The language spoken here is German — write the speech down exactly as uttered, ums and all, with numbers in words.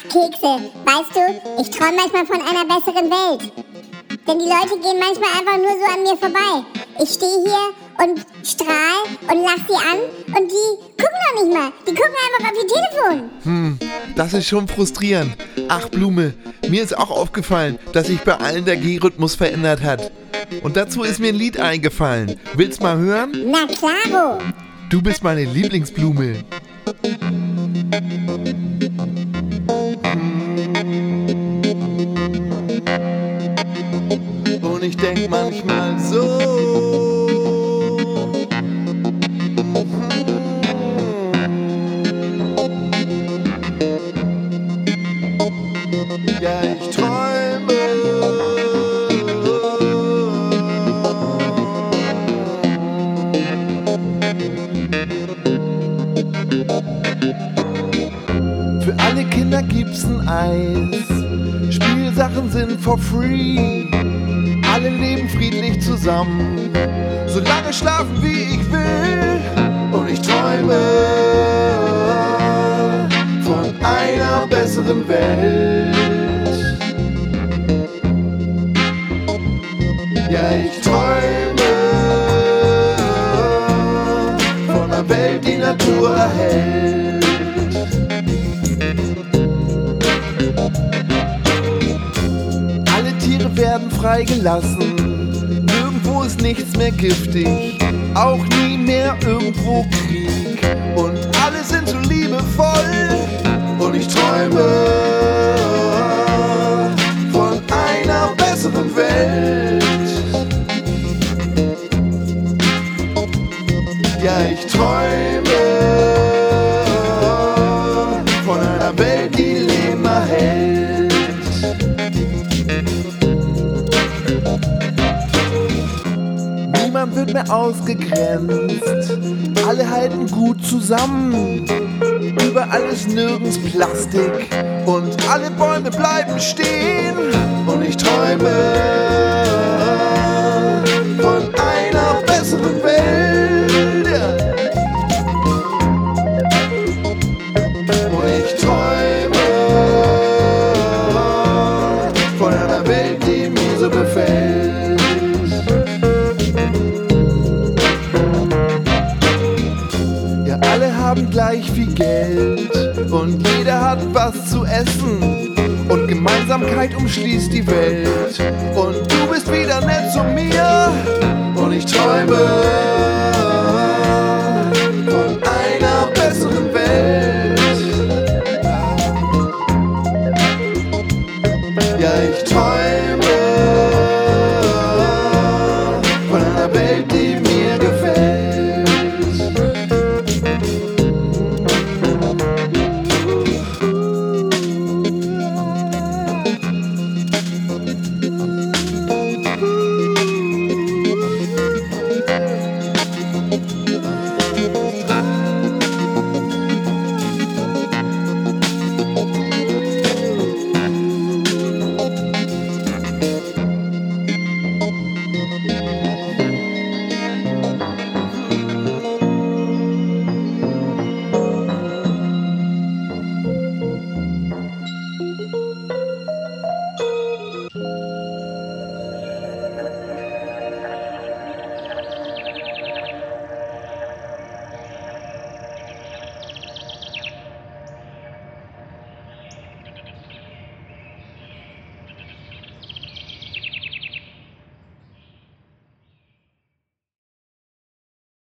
Kekse, weißt du, ich träume manchmal von einer besseren Welt. Denn die Leute gehen manchmal einfach nur so an mir vorbei. Ich stehe hier und strahl und lach sie an und die gucken noch nicht mal. Die gucken einfach auf ihr Telefon. Hm, das ist schon frustrierend. Ach Blume, mir ist auch aufgefallen, dass sich bei allen der G-Rhythmus verändert hat. Und dazu ist mir ein Lied eingefallen. Willst mal hören? Na klaro. Du bist meine Lieblingsblume. Und ich denk manchmal so. Ja, ich träume. Für alle Kinder gibt's ein Eis. Spielsachen sind for free. Alle leben friedlich zusammen, solange schlafen wie ich will. Und ich träume von einer besseren Welt. Ja, ich träume von einer Welt, die Natur erhält. Alle Tiere werden freigelassen, nirgendwo ist nichts mehr giftig, auch nie mehr irgendwo Krieg. Und alle sind so liebevoll. Und ich träume von einer besseren Welt. Ja, ich träume von einer Welt, die Leben erhält. Niemand wird mehr ausgegrenzt, alle halten gut zusammen. Überall ist nirgends Plastik und alle Bäume bleiben stehen. Und ich träume von einer besseren Welt. Und ich träume von einer Welt, die mir so gefällt. Ja, alle haben gleich viel Geld und jeder hat was zu essen. Und Gemeinsamkeit umschließt die Welt. Und du bist wieder nett zu mir. Und ich träume